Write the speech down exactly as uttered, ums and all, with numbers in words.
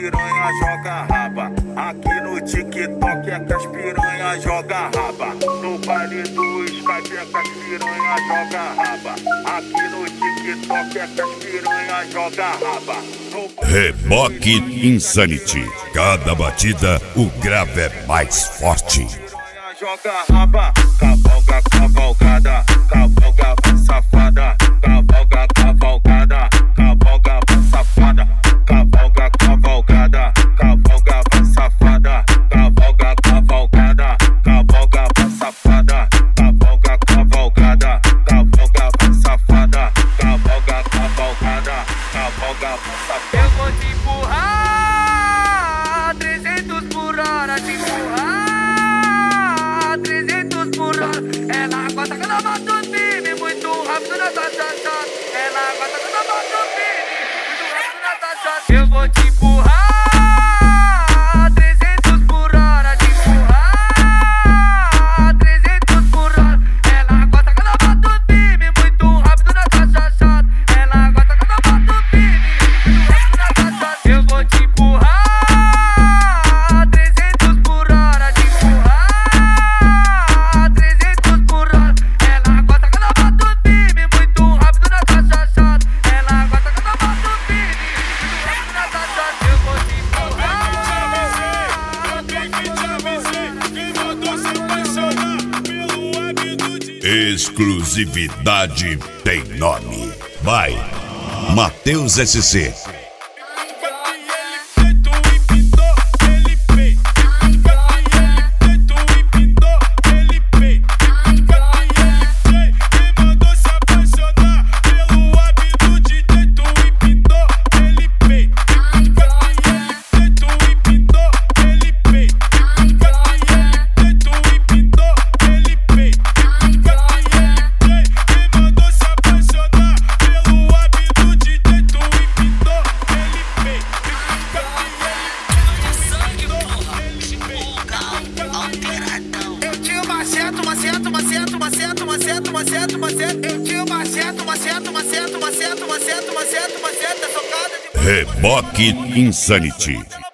piranha joga raba. Aqui no TikTok é que as piranha joga raba. No baile do Skype é que as piranha joga raba. Aqui no TikTok é que as piranha joga raba. Reboque Insanity. Cada batida o grave é mais forte. Joga raba, cavalga, cavalgada, cavalga, safada, cavalga, cavalgada, cavalga, safada, cavalga, cavalgada, cavalga, safada, cavalga, cavalgada, cavalga, safada, cavalga, cavalgada, cavalga, safada, cavalga, cavalgada, cavalga, safada. Eu vou te empurrar, trezentos por hora, te empurrar. Ela gosta quando eu boto o time muito rápido na taxa. Ela gosta quando eu boto o time muito rápido na taxa. Eu vou te empurrar, trezentos por hora, te empurrar, trezentos por hora. Ela gosta quando eu boto o time muito rápido na taxa. Ela gosta quando eu boto o time muito rápido na taxa. Eu vou te empurrar, trezentos por hora, te empurrar. Exclusividade tem nome. Vai, Matheus S C. Maceta, maceta, maceta, maceta, maceta, maceta. Eu tinha maceta, maceta, maceta, maceta, maceta, maceta, maceta, maceta, socada de... Reboque Insanity.